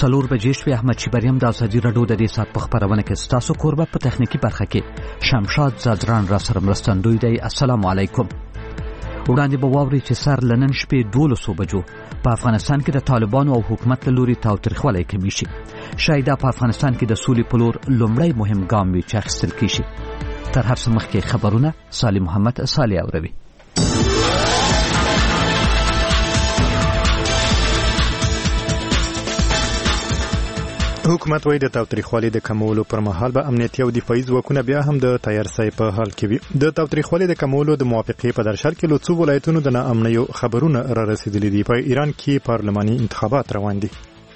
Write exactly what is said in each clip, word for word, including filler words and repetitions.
څلور بجې شوې. احمد شیبریم د ازادي راډیو د دې ساعت په خپرونه کې ستاسو کوربه په تخنیکي برخه کې شمشاد زادران را سره مرستندوی دی. السلام علیکم. وړاندې به واورئ چې سر له نن شپې دولسو بجو په افغانستان کې د طالبانو او حکومت له لوري تاوتریخوالی کمی شي. شاید په افغانستان کې د سولې په لور لومړی مهم ګام وي چې اخیستل کیږي. تر هر څه مخکې خبرونه صالح محمد صالح اوروي. حکومت وایي د تاوتریخوالي د کمولو پر مهال به امنیتي او دفاعي ځواکونه بیا هم د تیارسۍ په حال کې وي. د تاوتریخوالي د کمولو د موافقې په درشل کې له څو ولایتونو د ناامنیو خبرونه را رسېدلي دي. په ایران کې پارلماني انتخابات روان دي.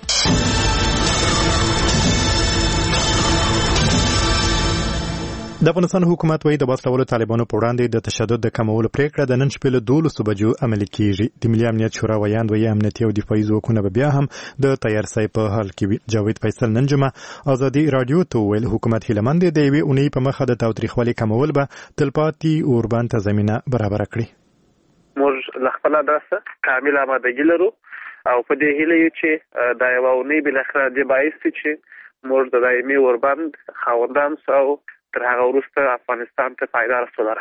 د افغانستان حکومت وایي د وسلوالو طالبانو په وړاندې د تشدد د کمولو پریکړه د نن شپې له دولسو بجو عملي کیږي. د ملي امنیت شورا ویاند وایي امنیتي او دفاعي ځواکونه به بیا هم د تیارسۍ په حال کې وي. جاوید فیصل نن جمعه ازادي راډیو ته وویل حکومت هیله مند دی د یوې اونۍ په مخه د تاوتریخوالي کمول به تلپاتې اوربند ته زمینه برابره کړي. موږ له خپله داسې کامل آمادګي لرو او په دې هیله یو چې دا یوه اونۍ بالاخره دې باعث شي چې موږ د دایمي اوربند خاوندان سو تر هغه وروسته افغانستان ته فایده رسوله.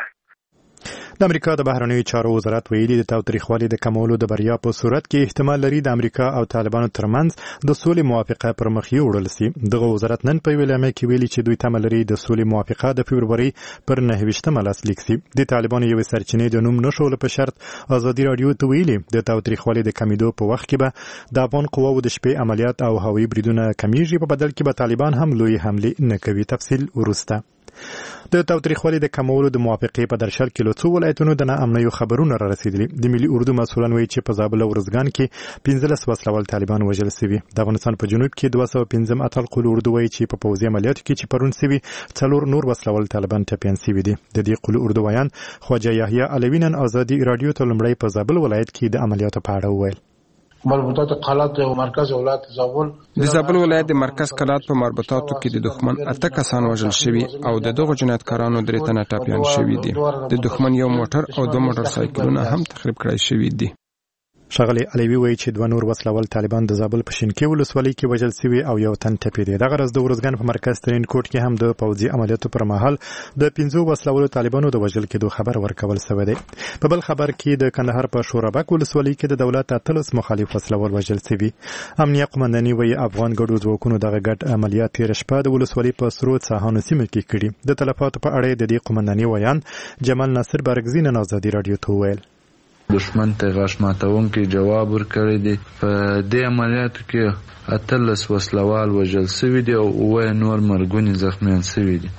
د امریکا د بهرنیو چارو وزارت ویلي د تاوتریخوالي د کمولو د بریا په صورت کې احتمال لري د امریکا او طالبانو ترمنځ د سولې موافقه پر مخ یوړل شي. دغه وزارت نن په ویلامه کې ویلي چې دوی تمه لري د سولې موافقه د فبروري پر نهه ویشتمه لاسلیک شي. د طالبانو یو سرچینې د نوم نشول په شرط ازادي راډیو ته ویلي د تاوتریخوالي د کمیدو په وخت کې به د افغان قواو د شپې عملیات او هوایي بریدونه کمیږي، په بدل کې به طالبان هم لوی حمله نه کوي. تفصیل ورسته. د تاوتریخوالي د کمولو د موافقې په درشل کې له څو ولایتونو د ناامنیو خبرونه را رسېدلي. د ملي اردو مسؤلان وایي چې په زابل او ارزګان کې پنځلس وسلوال طالبان وژل شوي. د افغانستان په جنوب کې دوه سوه پنځم اتل قول اردو وایي چې په پوځي عملیاتو کې چې پرون شوي څلور نور وسلوال طالبان ټپیان شوي دي. د دې قول اردو ویان خواجه یحیی علوي نن ازادي راډیو ته لومړی په زابل ولایت کې د عملیاتو په اړه وویل. مربوطات قلات او مرکز ولایت زابل د زابل ولایت د مرکز قلات په مربوطاتو کې د دښمن اته کسان وژل شوي او د دغو جنایتکارانو درې تنه ټپیان شوي دي. د دښمن یو موټر او دوه موټر سایکلونه هم تخریب کړای شوي دي. ښاغلی علوي وایي چې دوه نور وسلوال طالبان د زابل په شینکۍ ولسوالۍ کې وژل شوي او یو تن ټپي دی. دغه ورځ د ارزګان په مرکز ترین کوټ کې هم د پوځي عملیاتو پر مهال د پنځو وسلوالو طالبانو د وژل کېدو خبر ورکول شوی دی. په بل خبر کې د کندهار په شورابک ولسوالۍ کې د دولت اتلس مخالف وسلوال وژل شوي. امنیه قومنداني وایي افغان ګډو ځواکونو دغه ګډ عملیات تېره شپه د ولسوالۍ په سرو څاهانو سیمه کې کړي. د تلفاتو په اړه د دې قومنداني ویان جمال ناصر بارګزي نن ازادي راډیو ته وویل دشمن ته غاښ ماتونکي جواب ورکړی دی. په دې عملیاتو کې اتلس وسلوال وژل شوي دي او اووه نور مرګوني زخمیان شوي دي.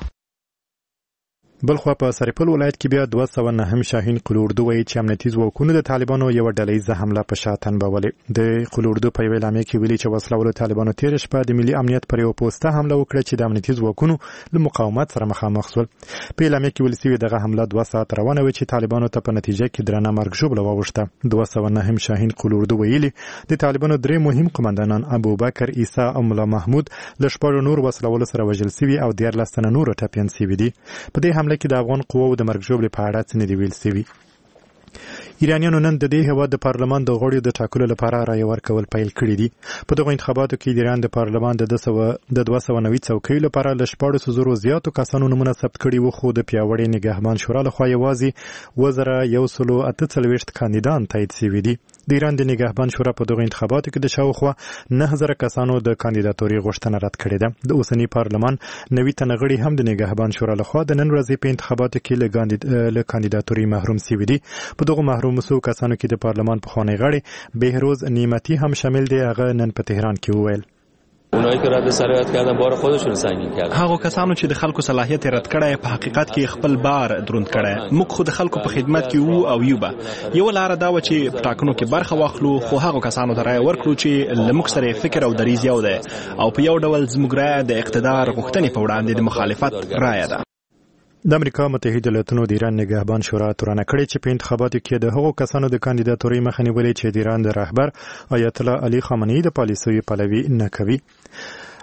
بلخوا په سرپل ولایت کې بیا دوه سوه نهم شاهین قول اردو وایي چې امنیتي ځواکونو د طالبانو یوه ډلهییزه حمله په شا تنبولې. د قول اردو په یوه اعلامیه کې ویلي چې وسلوالو طالبانو تېره شپه د ملي امنیت پر یوه پوسته حمله وکړه چې د امنیتي ځواکونو له مقاومت سره مخامخ شول. په اعلامیه کې ویل شوي دغه حمله دوه ساعت روانه وه چې طالبانو ته په نتیجه کې درنه مرګ ژوبله واوښته. دوه سوه نهم شاهین قول اردو ویلي د طالبانو درې مهم قمندانان ابوبکر عیسی او ملا محمود له شپږو نور وسلوالو سره وژل شوي او دیارلس تنه نور ټپیان شوي دي. په دې حمله کې د افغان قواو د مرګ ژوبلې په اړه څه نه دي ویل شوي. ایرانیانو نن د دې هېواد د پارلمان د غړیو د ټاکلو لپاره رایې ورکول پیل کړي دي. په دغو انتخاباتو کې د ایران د پارلمان د دوه سوه نوي څوکیو لپاره له شپاړسو زرو زیاتو کسانو نومونه ثبت کړي وو، خو د پیاوړي نګهبان شورا لخوا یوازې اووه زره یو سلو اته څلوېښت کاندیدان تایید شوي دي. د ایران د نګهبان شورا په دغو انتخاباتو کې د شاوخوا نهه زره کسانو د کاندیداتورۍ غوښتنه رد کړې ده. د اوسني پارلمان نوي تنه غړي هم د نګهبان شورا لخوا د نن ورځې په انتخاباتو کې له کاندیداتورۍ محروم شوي دي. په دغو محروم شوو کسانو کې د پارلمان پخوانی غړی بهروز نعمتی هم شامل دی. هغه نن په تهران کې وویل اونایی که رد صلاحیت کردن بار خودشون سنگین کردن. هغه کسانو چې د خلکو صلاحیت رد کړي په حقیقت کې خپل بار دروند کړي. موږ خو د خلکو په خدمت کې وو او یو به یو لار دا و چې په ټاکنو کې برخه واخلو، خو هغه کسانو ته رایه ورکړو چې لمک سره فکر او دریځ یو دی او په یو ډول زموږ رایه د اقتدار غوښتنې په وړاندې د مخالفت رایه ده. د امریکا متحده ایالاتونو د ایران نگهبان شورا تورانه کړې چې په انتخاباتو کې د هغو کسانو د کاندیداتورۍ مخه نیولې چې د ایران د رهبر آیت الله علي خامنه‌ای د پالیسیو پلوي نه کوي.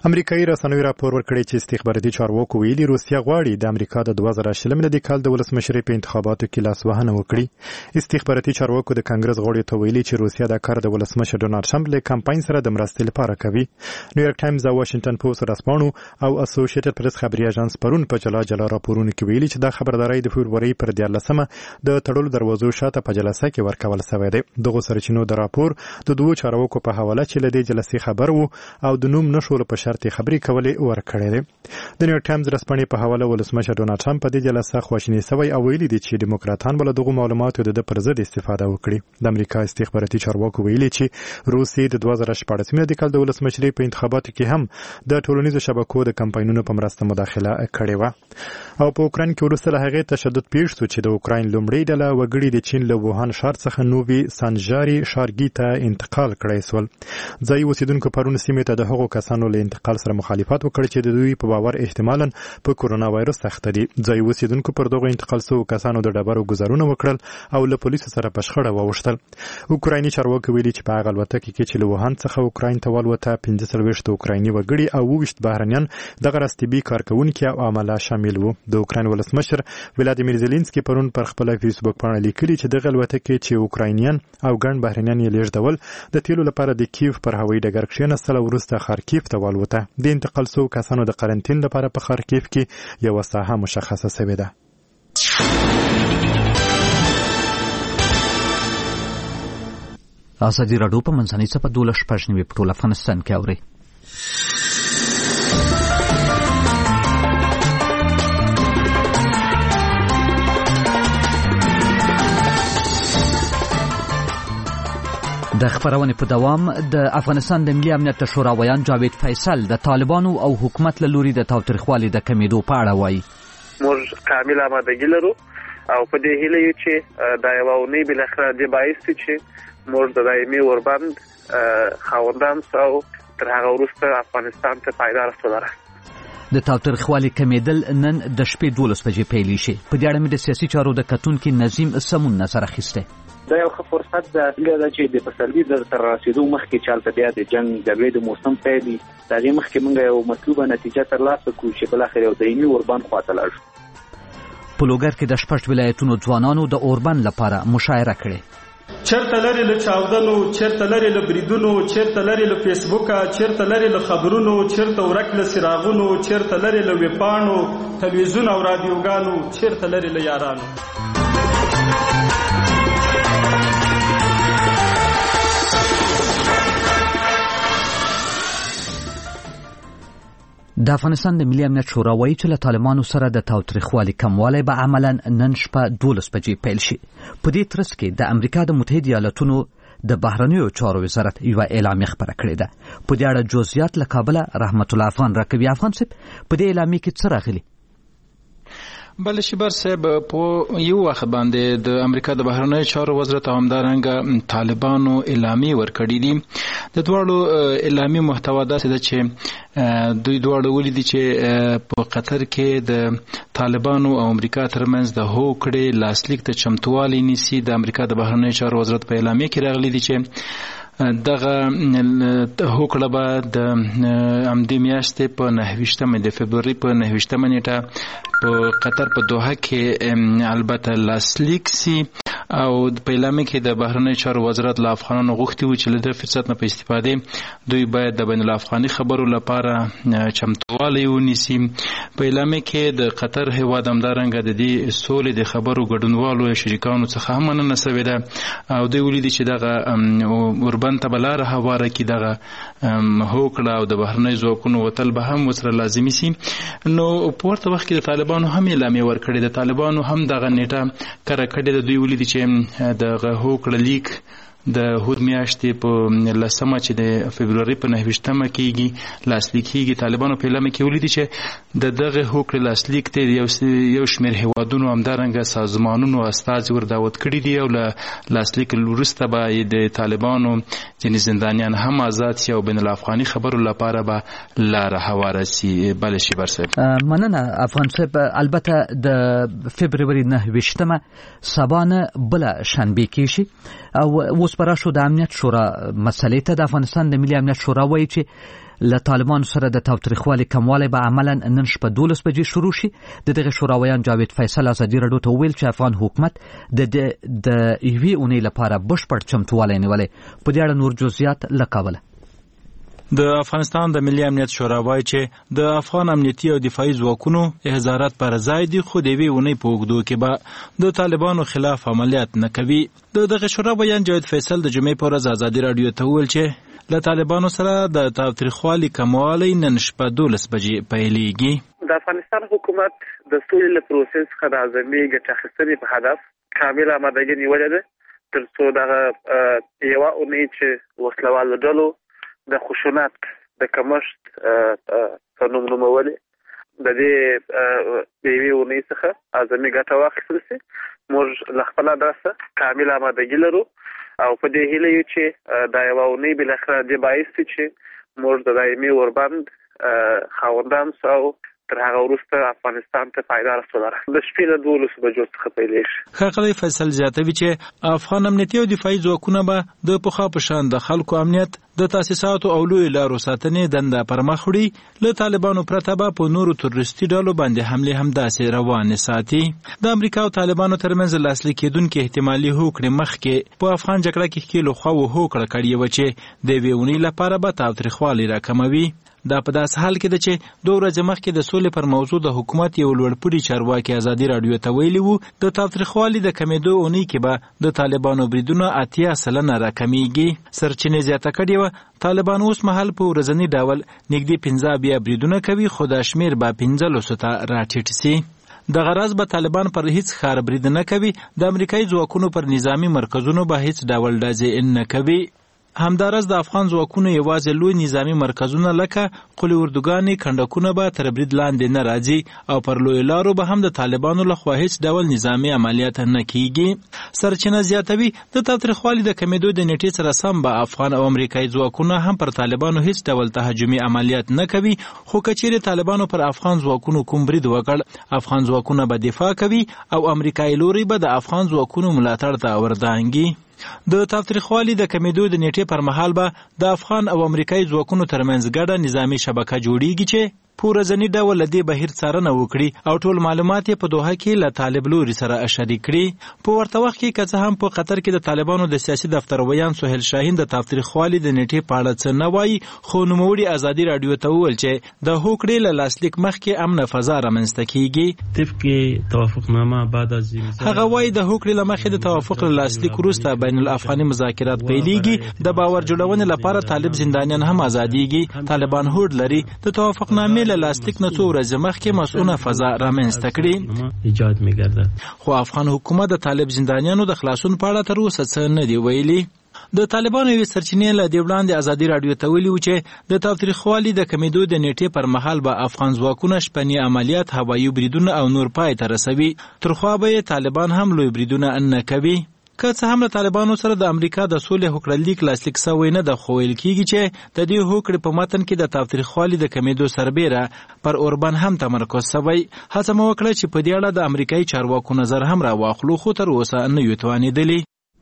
امریکایي رسنیو راپور ورکړی چې استخباراتي چارواکو ویلي روسیا غواړي د امریکا د دوه زره شل میلادي کال د ولسمشرۍ په انتخاباتو کې لاسوهنه وکړي. استخباراتي چارواکو د کانګرس غړو ته ویلي چې روسیا دا کار د ولسمشر ډونالد ټرمپ له کمپاین سره د مرستې لپاره کوي. نیویارک ټایمز او واشنگټن پوسټ رسپانو او اسوسییټډ پریس خبري اژانس پرون په جلا جلا راپورونه کې ویلي چې دا خبرداري د فبرवरी پر دیارلسمه د تړلو دروازو شاته په جلسه کې ورکول شوې ده. دغه سرچینو د راپور د دوه چارواکو په حواله چې لدې جلسې خبر وو او د نوم نشول په شرط خبري کولې ورکړې ده. د نیویارک ټایمز رسپانې په حواله ولسمشر ډونالد ټرمپ په دې جلسه خواشینی شوی او ویلي دي چې دیموکراتان بل دغه معلوماتو د پر ضد استفاده وکړي. د امریکا استخباراتي چارواکو ویلي چې روسیې د دوه زره شپاړس میلادي کال د ولسمشرۍ په انتخاباتو کې هم د ټولنیزو شبکو د کمپاینونو په مرسته مداخله کړې و. او په اوکران کې وروسته له هغې تشدد پیښ شو چې د اوکران لومړی ډله وګړي د چین له ووهان ښار څخه نووي سانجاري ښارګي ته انتقال کړی سول. ځایي اوسیدونکو پرون سیمې ته د هغو کسانو له انتقال سره مخالفت وکړ چې د دوی په باور احتمالاً په کورونا وایرس اخته دي. ځایي اوسیدونکو پر دغو انتقال شوو کسانو د ډبرو ګزارونه وکړل او له پولیسو سره په شخړه واوښتل. اوکرایني چارواکي ویلي چې په هغه الوتکه کې چې له ووهان څخه اوکراین ته والوته پنځه څلوېښت اوکرایني وګړي او اووه ویشت بهرنیان دغه راستبي کارکوونکي او عمله شامل وو. د اوکراین ولسمشر ولادیمیر زيلنسکي پرون پر خپل فیسبوک باندې لیکلي چې دغه الوتکه چې اوکراینیان او ګڼ بهرنیان یې لیږدول د تیلو لپاره د کیف پر هوایي ډګر کښېنستل او وروسته خارکیف ته والوته. د انتقال شوو کسانو د قرنطین لپاره په خارکیف کې یوه ساحه مشخصه شوې ده. ازادي راډیو په منځنۍ صفحه دولس شپږ نوي په ټول افغانستان کې اوري. د خبرونې په دوام د افغانستان د ملي امنیت شورا ویان جاوید فیصل د طالبانو او حکومت له لوري د تاوتریخوالي د کمیدو په اړه وایي. موږ کامل آمادګي لرو او په دې هیله یو چې دا یو اونۍ بل اخر د باعث چې موږ د دایمي اوربند خاوندان او تر هغه وروسته افغانستان ته پایدار ستولره. د تاوتریخوالي کمیدل نن د شپې دولس بجې پیل شي. په دې اړه مې د سیاسي چارو د کتونکي نظیم سمون نظر اخیسته. دا یو ښه فرصت ده چې د پسرلي د تر رسیدو مخکې چالت بیا د جنگ جګړې د موسم پیلي د هغې مخکې موږ یو مطلوبه نتیجه ترلاسه کړو چې بالاخره یو دایمي اوربند خواته لاړ شو. په لوګر کې د شپږ ولایتونو ځوانانو د اوربند لپاره مشاعره کړې. چرته لري له چاودنو، چرته لري له بریدونو، چرته لري له فیسبوکا، چرته لري له خبرونو، چرته ورک له سراغونو، چرته لري له ویبپاڼو، تلویزیون او رادیوګانو، چرته لري له یارانو. د افغانستان د ملي امنیت شورا وایي چې له طالبانو سره د تاوتریخوالي کموالی به عملاً نن شپه دولس بجې پیل شي. په دې ترڅ کې د امریکا د متحده ایالاتونو د بهرنیو چارو وزارت یوه اعلامیه خپره کړې ده. په دې اړه جزئیات له کابله رحمت الله افغان راکوي. افغان صاحب په دې اعلامیه کې څه راغلي؟ بل شبر صاحب په یو وخت باندې د امریکا د بهرنیو چارو وزارت همدارنګه طالبانو اعلامیه ورکړې دي. د دواړو اعلامیه محتوا داسې ده چې دوی دواړو ولیدي چې په قطر کې د طالبانو او امریکا ترمنځ د هوکړې لاسلیک ته چمتووالی نیسي. د امریکا د بهرنیو چارو وزارت په اعلامیه کې راغلي دي چې دغه هوکړه به د همدې میاشتې په نهه ویشتمه د فبروري په نهه ویشتمه نیټه په قطر په دوحه کې البته لاسلیک سي. او په اعلامیه کې د بهرنیو چارو وزارت له افغانانو غوښتي وو چې له دې فرصت نه په استفادې دوی باید د بین الافغاني خبرو لپاره چمتووالی ونیسي. په اعلامیه کې د قطر هیواد همدارنګه د دې سولې د خبرو ګډونوالو یا شریکانو څخه هم مننه شوې ده او دوی ولیدي چې دغه اوربند ته به لاره هواره کړي، دغه هوکړه او د بهرنیو ځواکونو وتل به هم ورسره لازمي سي. نو په ورته وخت کې د طالبانو هم اعلامیه ورکړې ده. طالبانو هم دغه نیټه کره کړې ده. دوی ولیدي چې دغه هوکړه لیک د هود میاشتې په لسمه چې د فبروري په نهه ویشتمه کېږي لاسلیک کېږي. طالبانو په اعلامیه کې ولیدي چې د دغه هوکړې لاسلیک ته یو شمېر هیوادونو همدارنګه سازمانونو استازي ور دعوت کړي دي او له لاسلیک وروسته به د طالبانو ځینې زندانیان هم آزاد سي او بین الافغاني خبرو لپاره به لاره هواره سي. بله شیبر صاحب مننه افغان صاحب. البته د فبروري نهه ویشتمه سبا نه بله شنبه کېږي او اوس پر شو د امنیت شورا مسلې ته د افغانستان د ملي امنیت شورا وایي چې له طالبانو سره د تاوتریخوالي کموالی به عملا نن شپه دولس بجې شروع شي. د دغه شوراویان جاوید فیصل ازادي راډیو ته وویل چې افغان حکومت د د یوې اونۍ لپاره بشپړ چمتووالی نیولی. په دې اړه نور جزئیات له کابله. د افغانستان د ملي امنیت شورا وایي چې د افغان امنیتي او دفاعي ځواکونو احضارات پر ځای دي، خو د یوې اونۍ په اوږدو کې به د طالبانو خلاف عملیات نه کوي. د دغه شورا بیان جاوید فیصل د جمعې په ورځ ازادي راډیو ته وویل چې له طالبانو سره د تاوتریخوالي کموالی نن شپه دولس بجې پیلیږي. د افغانستان حکومت د سولې له پروسې څخه د اعظمي ګټې اخیستنې په هدف کامله آمادګي نیولې ده تر څو دغه یوه اونۍ چې وسلوالو ډلو د خشونت د کمښت په نوم نومولې د دې یوې اونۍ څخه اعظمي ګټه واخیستل سي. موږ له خپله درسه کامله آمادګي لرو او په دې هیله یو چې دا یوه اونۍ بالاخره دې باعث سي چې موږ د دایمي اوربند خاوندان سو او تر هغه وروسته افغانستان ته پایدار سولره د شپې له دولسو بجو څخه پیلېږي. ښاغلی فیصل زیاتوي چې افغان امنیتي او دفاعي ځواکونه به د پخوا په شان د خلکو امنیت، د تاسیساتو او لویو لارو ساتنې دنده پر مخ وړي. له طالبانو پرته به په نورو تروریستي ډلو باندې حملې همداسې روانې ساتي. د امریکا او طالبانو ترمنځ لاسلیک کېدونکې احتمالي هوکړې مخکې په افغان جګړه کې ښکېلو خواوو هوکړه کړې وه چې د یوې اونۍ لپاره به تاوتریخوالی راکموي. دا په داس حال کې ده چې دوه ورځې مخکې د سولې پر موضوع د حکومت یو لوړپوړي چارواکي ازادي راډیو ته ویلي وو د تاوتریخوالي د کمېدو اونۍ کې به د طالبانو بریدونه اتیا سلنه راکمیږي. سرچینې زیاته کړې وه طالبان اوس مهال په ورځني ډول نږدې پنځه بیا بریدونه کوي، خو دا شمېر به پنځلسو ته راټیټ سي. د غرض به طالبان پر هیڅ ښار برید نه کوي. د امریکایي ځواکونو پر نظامی مرکزونو به هیڅ ډول ډزې نه کوي. همدارس د افغان ځواکونو یوازې لوی نظامی مرکزونه لکه قلي اردوګانې کنډکونه به تر برید لاندې نه راځي او پر لوی لارو به هم د طالبانو لخوا هیڅ ډول نظامی عملیات نه کیږي. سرچینه زیاتوي د تاوتریخوالي د کمیدو د نیټې سره سم به افغان او امریکایي ځواکونه هم پر طالبانو هیڅ ډول تهاجمي عملیات نه کوي، خو کچېرې طالبانو پر افغان ځواکونو کوم برید وکړ، افغان ځواکونه به دفاع کوي او امریکایي لوري به د افغان ځواکونو ملاتړ ته وردانګي. د تاوتریخوالي د کمیدو د نیټې پر مهال به د افغان او امریکایي ځواکونو ترمنځ ګډه نظامي شبکه جوړیږي چې په ورځني ډول له دې بهیر څارنه وکړي او ټول معلومات یې په دوحه کې له طالب لوري سره شریک کړي. په ورته وخت کې که څه هم په قطر کې د طالبانو د سیاسي دفتر ویان سهیل شاهین د تاوتریخوالي د نیټې په اړه څه نه وایي، خو نوموړي ازادي راډیو ته وویل چې د هوکړې له لاسلیک مخکې امن فضا رامنځته کیږي. طبق توافقنامه بعد از هغه وایي د هوکړې له مخې د توافق له لاسلیک وروسته بین الافغاني مذاکرات پیلېږي. د باور جوړونې لپاره طالب زندانیان هم ازادېږي. طالبان هوډ لري د توافقنامې له لاسلیک نه څو ورځې مخکې مسؤونه فضا رامنځته کړي، ایجاد می‌گردد. خو افغان حکومت د طالب زندانیانو د خلاصون په اړه تر اوسه څه نه دی ویلي. د طالبانو یوې سرچینې له دې وړاندې ازادي راډیو ته ویلي وو چې د تاوتریخوالي د کمیدو د نیټې پر مهال به افغان ځواکونه شپني عملیات، هوایي بریدونه او نور پای ته رسوي، تر خوا به یې طالبان هم لوی بریدونه نه کوي. که څه هم له طالبانو سره د امریکا د سولې هوکړه لیک لاسلیک سوی نه ده، خو ویل کېږي چې د دې هوکړې په متن کې د تاوتریخوالي د کمیدو سربیره پر اوربان هم تمرکز سوی. هڅه مو وکړه چې په دې اړه د امریکایي چارواکو نظر هم راواخلو، خو تر اوسه نه یو توانېدلي.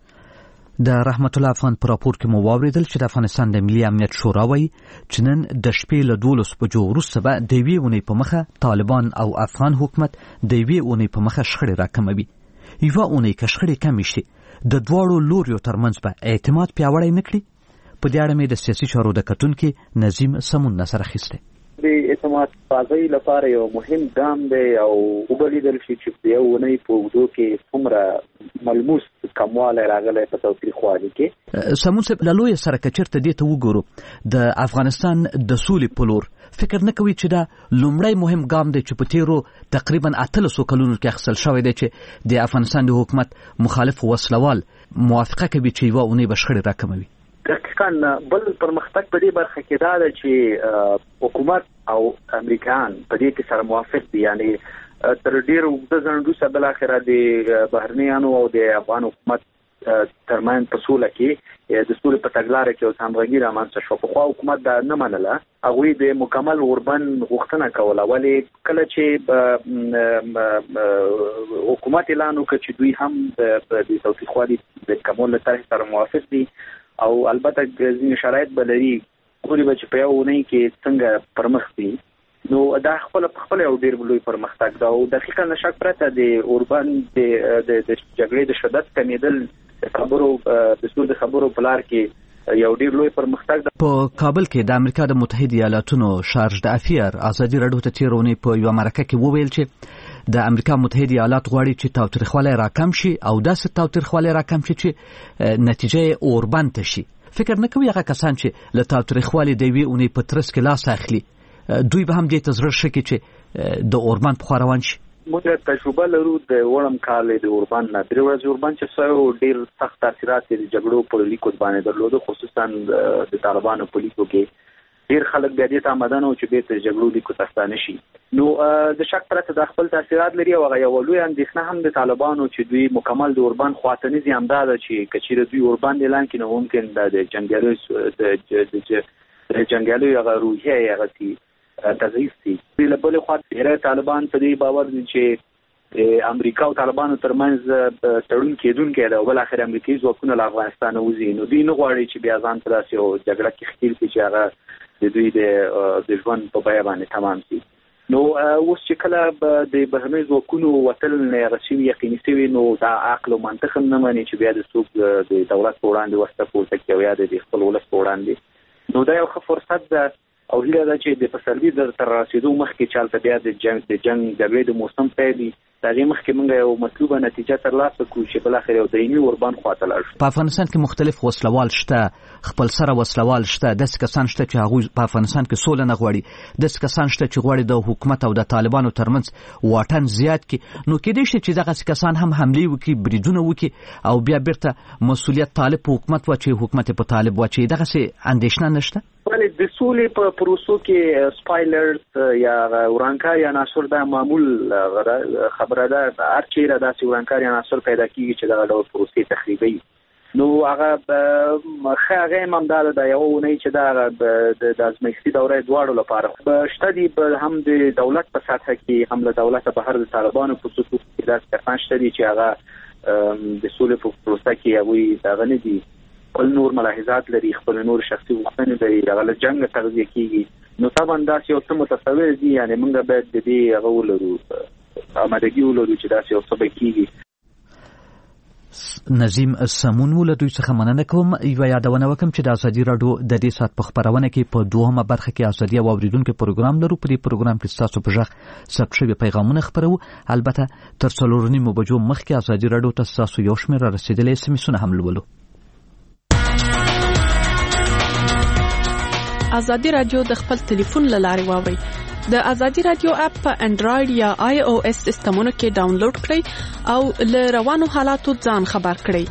د رحمت الله افغان په راپور کې مو واورېدل چې د افغانستان د ملي امنیت شورا وایي چې نن د شپې له دولس بجو وروسته به د یوې اونۍ په مخه طالبان او افغان حکومت د یوې اونۍ په مخه شخړې راکموي. یوه اونۍ که شخړې کمې شي د دواړو لوریو ترمنځ به اعتماد پیاوړی نه کړي. په دې اړه مې د سیاسي چارو د کتونکي نظیم سمون نه سره اخیستی. د اعتماد سازۍ لپاره یو مهم ګام دی او وبلیدل شي چې په یو اونۍ په اوږدو کې څومره ملموس کموالی راغلی په تاوتریخوالي کې. سمون صاحب له لویه سره که چېرته دې ته وګورو د افغانستان د سولې په لور فکر نه کوي چې دا لومړی مهم ګام دی چې په تیرو تقریبا اتلسو کلونو کې اخیستل شوی دی چې د افغانستان د حکومت مخالف وسلوال موافقه کوي چې یوه اونۍ به شخړې راکموي. دقیقاً بل پرمختګ په دې برخه کې دا ده چې حکومت او امریکایان په دې کې سره موافق دي، یعنی تر ډېر اوږده ځنډ وروسته بالاخره د بهرنیانو او د افغان حکومت ترمنځ په سوله کې د سولې په تګلاره کې اوس همغږي رامنځته شوه. پخوا حکومت دا نه منله، هغوی د مکمل اوربند غوښتنه کوله، ولې کله چې حکومت اعلان وکړ چې دوی هم د تاوتریخوالي د کمولو له طرحې سره موافق دي او البته ځینې شرایط به لري ګوري به چې په یو اونۍ کې څنګه پرمخ دي. نو دا خپل خپل یو ډیر لوی پرمختګ دا او دقیقاً نشک پرته د اوربان د د جګړې د شدت کمیدل خبرو د سود خبرو په لار کې یو ډیر لوی پرمختګ ده. په کابل کې د امریکا د متحده ایالاتونو شارج د افیر ازادي راډیو ته تیرونی په یو مرکه کې وویل چې د امریکا متحده ایالات غواړي چې تاوتریخوالی راکم شي او داسې تاوتریخوالی راکم شي چې نتیجه اوربان ته شي. فکر نه کوي هغه کسان چې له تاوتریخوالي د یوې اونۍ په ترڅ کې لاس اخلي دوی به هم دې ته زړه شي چې د اوربان په خوا روان شي. موږ تجربه لرو د وړم کال د اوربان نه درې ورځې اوربان چې سوی ډیر سخت تاثیرات د جګړو په لیکو باندې درلوده، خصوصا د طالبانو په لیکو کې ډیر خلک بیا دې ته آمدان او چې به د جګړو لیکو تستانه شي. نو د شک پرته د خپل تاثیرات لري او هغه یو لوی اندېښنه هم د طالبانو چې دوی مکمل د اوربان خواته نه دي امداد چې کچیر دوی اوربان اعلان کړي نو ممکن د جنگیالو د جنگیالو هغه روحیه هغه تي تضعیف دي. له بل خوا ډېر طالبان په دې باور دي چې امریکا او طالبانو ترمنځ تړون کېدونکی دی او بل اخر امریکایي ځواکونه له افغانستان وځي. نو دوی نه غواړي چې بیا ځان په داسې یو جګړه کې ښکېل کړي چې هغه د دوی د ژوند په بیه باندې تمام شي. نو اوس چې کله د بهرنیو ځواکونو وتل نه رسمي یقیني شوي نو دا عقل او منطق هم نه مني چې بیا د څوک د دولت په وړاندې ورته پورته کړي او یا د خپل ولس په وړاندې. نو دا یو ښه فرصت ده او هیله ده چې د پسرلي در تر رسیدو مخکې چالت بیا د جنگ د جنگ د موسم پیلي دغه مخکې موږ یو مطلوبه نتیجه ترلاسه کړو چې بل اخر یو دایمي اوربان خواته لاړ شو. په افغانستان کې مختلف وسلوال شته، خپل سره وسلوال شته، د کسان شته چې هغه په افغانستان کې سوله نه غواړي، د کسان شته چې غواړي د حکومت او د طالبانو ترمنځ واټن زیات کړي. نو کېدای شي چې دغه کسان هم حمله وکړي، بریدونه وکړي او بیا بیرته مسؤلیت طالب حکومت واچي، حکومت په طالب واچي. دغه څه اندېښنه نشته؟ ولی د سولې په پروسو کې سپایلرز یا ورانکاري عناصر دا معمول خبره ده. هر چیرې داسې ورانکاري عناصر پیدا کیږي چې دغه ډول پروسې تخریبوي. نو هغه ښه هغه هم همداله ده یوه اونۍ چې دا د ازمایښتي دورې دواړو لپاره شته دي. هم د دولت په سطحه کې هم له دولته بهر د طالبانو په خصوص کې داسې کسان شته دي چې هغه د سولې په پروسه کې هغوی دغه نه دي، خپل نور ملاحظات لري، خپل نور شخصي غوښتنې لري، هغه له جنګ تغذیه کیږي. نو طبعا داسې یو څه متصور دي، یعنې موږ باید د دې هغه ولرو آمادګي ولرو چې داسې یو څه به کیږي. نظیم سمون ول دوی څخه مننه کوم. یو یادونه وکم چې د ازادي راډیو د دې سات په خبرونه کې په دوهمه برخه کې ازادي او اوریدونکو پروګرام لرو. په دې پروګرام کې تاسو په ځخ سبشوي پیغامونه خبرو. البته تر څلور نیمو بجو مخکې ازادي راډیو ته تاسو یو شمېر رسیدلې اس ام اسونه هم لولو. ازادي راډیو د خپل ټلیفون له لارې واورئ. د ازادي راډیو اپ په انډراید یا آی او اس سیسټمونو کې ډاونلوډ کړئ او له روانو حالاتو ځان خبر کړئ.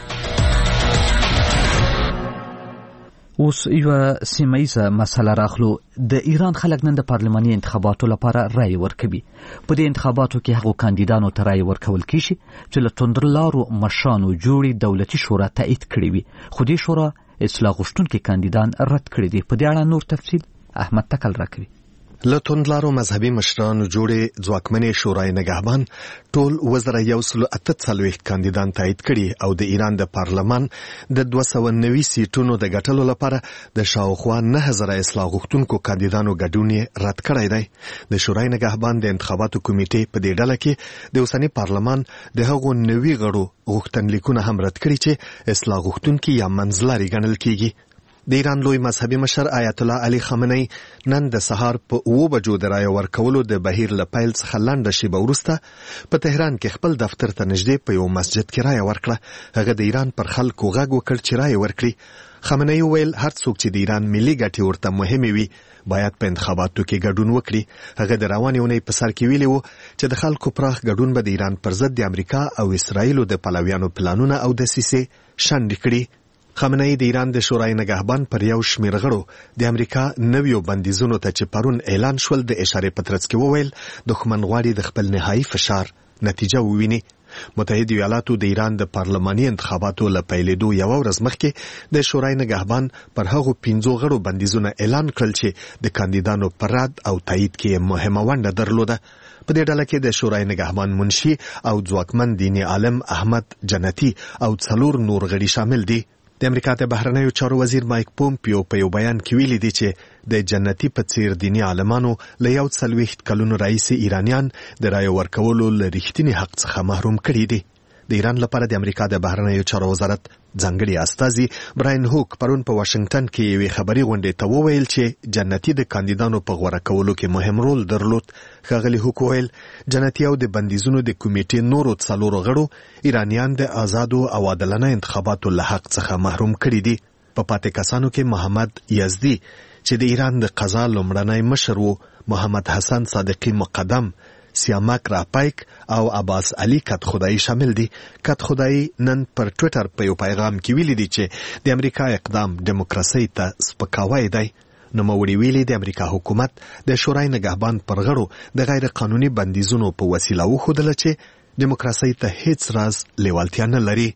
اوس یو سیمایزه مسله راخلو. د ایران خلک نن د پارلماني انتخاباتو لپاره رای ورکوي. په دې انتخاباتو کې هغو کاندیدانو ته رای ورکول کیږي چې له توندلارو مشرانو جوړې دولتي شورا تایید کړې وي، خو دې شورا اصلاح غوښتونکي کاندیدان رد کړي دي. په دې اړه نور تفصیل احمد تکل راکوي. له توندلارو مذهبي مشرانو جوړې ځواکمنې شورای نگهبان ټول وزره یو سل اته څلوېښت کاندیدان تایید کړي او د ایران د پارلمان د دوه سوه نوي سیټونو د ګټلو لپاره د شاوخوا نه زره اصلاح غوښتونکو کاندیدانو ګډون یې رد کړی دی. د شورای نگهبان د انتخاباتو کمیټې په دې ډله کې د اوسني پارلمان د هغو نوي غړو غوښتنلیکونه هم رد کړي چې اصلاح غوښتونکي یا منځلاري ګڼل کیږي. د ایران لوی مذهبي مشر آیت الله علي خامنه‌ای نن د سهار په اوو بجو د رای ورکولو د بهیر له پیل څخه لنډه شیبه وروسته په تهران کې خپل دفتر ته نږدې په یو مسجد کې رای ورکړه. هغه د ایران پر خلکو غږ وکړ چې رای ورکړي. خامنه‌ای ویل هر څوک چې د ایران ملي ګټې ورته مهمې وي باید په انتخاباتو کې ګډون وکړي. هغه د روانې اونۍ په سر کې ویلي وو چې د خلکو پراخ ګډون به د ایران پر ضد د امریکا او اسرایلو د پلویانو پلانونه او دسیسې شنډې کړي. خامنه‌ای د ایران د شورای نگهبان پر یو شمېر غړو د امریکا نویو بندیزونو ته چې پرون اعلان شول د اشارې په ترڅ کې وویل دښمن غواړي د خپل نهایي فشار نتیجه وویني. متحده ایالاتو د ایران د پارلماني انتخاباتو له پیلېدو یوه ورځ مخکې د شورای نگهبان پر هغو پنځو غړو بندیزونه اعلان کړل چې د کاندیدانو پر رد او تایید کې مهمه ونډه درلوده. په دې ډله کې د شورای نگهبان منشي او ځواکمن دیني عالم احمد جنتی او څلور نور غړي شامل دي. د امریکا د بهرنیو چارو وزیر مایک پومپیو په یو بیان کې ویلي دی چې د جنتی په څیر دینی عالمانو له یو څلوېښت کلونو راهیسې ایرانیان د رایې ورکولو له رښتیني حق څخه محروم کړي دي. د ایران لپاره د امریکا د بهرنیو چارو وزارت ځانګړي استازي براین هوک پرون په واشنگټن کې یوې خبري غونډې ته وویل چې جنتی د کاندیدانو په غوره کولو کې مهم رول درلود. ښاغلي هوک وویل جنتی او د بندیزونو د کمیټې نورو څلورو غړو ایرانیان د آزادو او عادلانه انتخاباتو له حق څخه محروم کړي دي. په پاتې کسانو کې محمد یزدي چې د ایران د قضا لومړنی مشر وو، محمد حسن صادقی مقدم، سیامک راپایک او عباس علي کت خدای شامل دي. کت خدای نن پر ټوئیټر په یو پیغام کې ویلي دي چې د امریکا اقدام دیموکراسي ته سپکاوی دی. نوموړي ویلي د امریکا حکومت د شورای نگهبان پر غړو د غیر قانوني بندیزونو په وسیله وښودله چې دیموکراسي ته هیڅ راز لیوالتیا نه لري.